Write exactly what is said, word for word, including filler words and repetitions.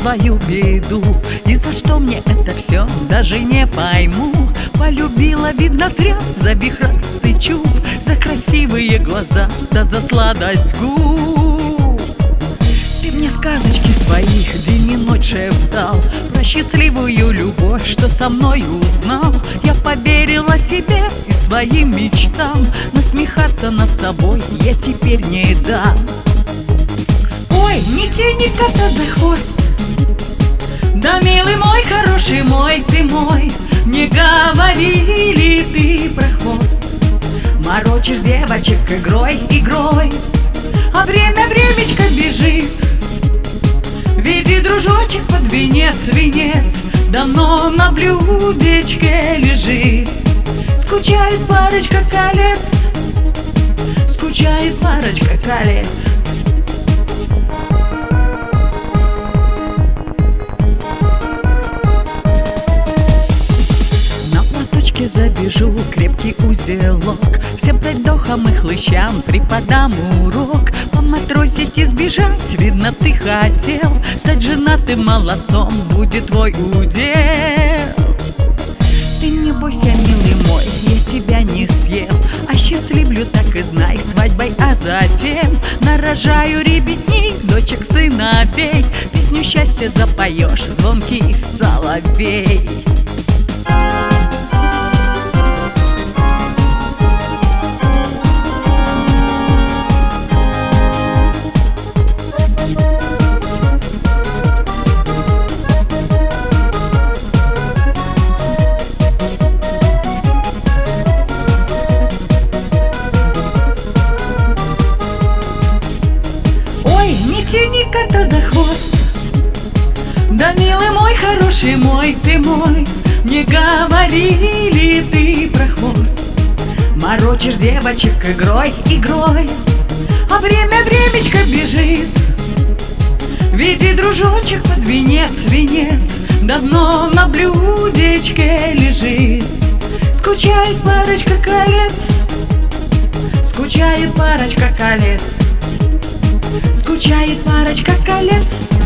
свою беду. И за что мне это все, даже не пойму. Полюбила, видно, зря за вихрастый чуб, за красивые глаза, да за сладость губ. Ты мне сказочки своих день и ночь шептал про счастливую любовь, что со мной узнал. Я поверила тебе и своим мечтам, насмехаться над собой я теперь не дам. Ой, не тяни кота за хвост, да, милый мой, хороший мой, ты мой. Не говорили ты про хвост, морочишь девочек игрой, игрой. А время, времечко бежит, веди, дружочек, под венец, венец давно на блюдечке лежит. Скучает парочка колец, скучает парочка колец. Забежу, крепкий узелок, всем пройдохам и хлыщам преподам урок. Поматросить и сбежать, видно, ты хотел стать женатым молодцом, будет твой удел. Ты не бойся, милый мой, я тебя не съел, осчастливлю, так и знай, свадьбой, а затем нарожаю ребятней, дочек, сыновей. Песню счастья запоешь, звонкий соловей. Не тяни кота за хвост, да, милый мой, хороший мой, ты мой. Не говорили ты про хвост, морочишь девочек игрой, игрой. А время, времечко бежит, веди, дружочек, под венец, венец давно на блюдечке лежит. Скучает парочка колец, скучает парочка колец, скучает парочка колец.